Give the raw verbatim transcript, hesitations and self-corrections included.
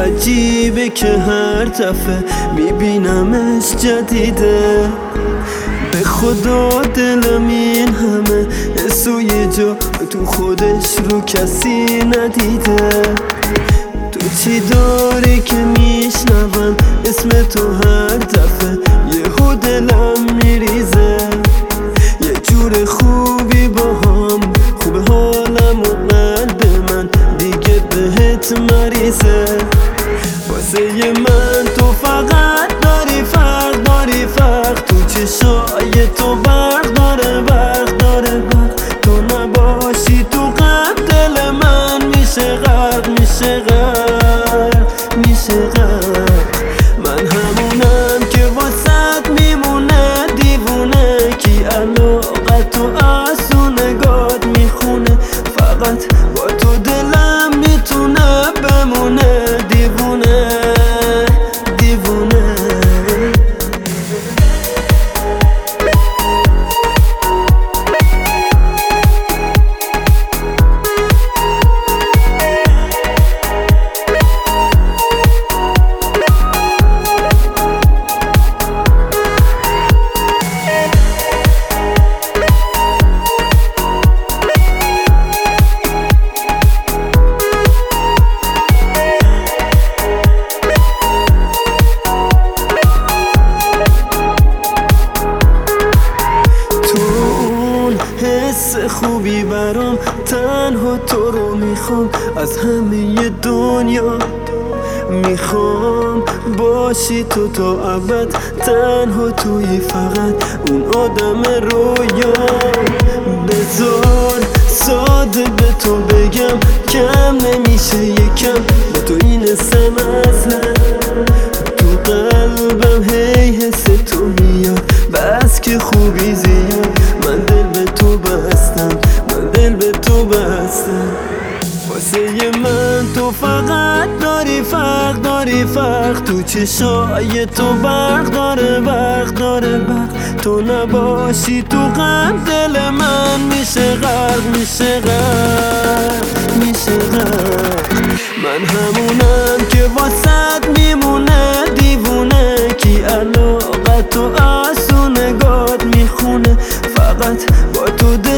عجیبه که هر دفعه میبینمش جدیده. به خدا دلم این همه حسو یه جا تو خودش رو کسی ندیده. تو چی داری که میشنوم اسم تو هر دفعه یهو دلم میریزه. یه جور خوبی با هم خوب حالم و قلب من دیگه بهت مریزه. واسه من تو فقط داری فرق داری فرق تو چشای تو برق داره برق داره برق. تو نباشی تو غم دل من میشه غرق میشه غرق میشه غرق. من همونم که واسط میمونه دیوونه کی علاقه تو از تو نگات میخونه. فقط با تو دلم میتونه بمونه دیوونه دیوونه. حس خوبی برام تنها تو رو میخوام از همه دنیا. میخوام باشی تو تا ابد تنها توی فقط اون آدم رویا. بذار ساده به تو بگم کم نمیشه یکم به تو این اسم اصلا. تو قلبم هی حس تو میاد بس که خوبی زیاد. من دل به تو بستم من دل به تو بستم. واسه من تو فقط داری فرق داری فرق تو چشای تو برق داره برق داره برق. تو نباشی تو غم دل من میشه غرق میشه غرق میشه غرق. من همونم که واسط میمونه دیوونه کی علاقه تو از تو نگات میخونه. فقط با تو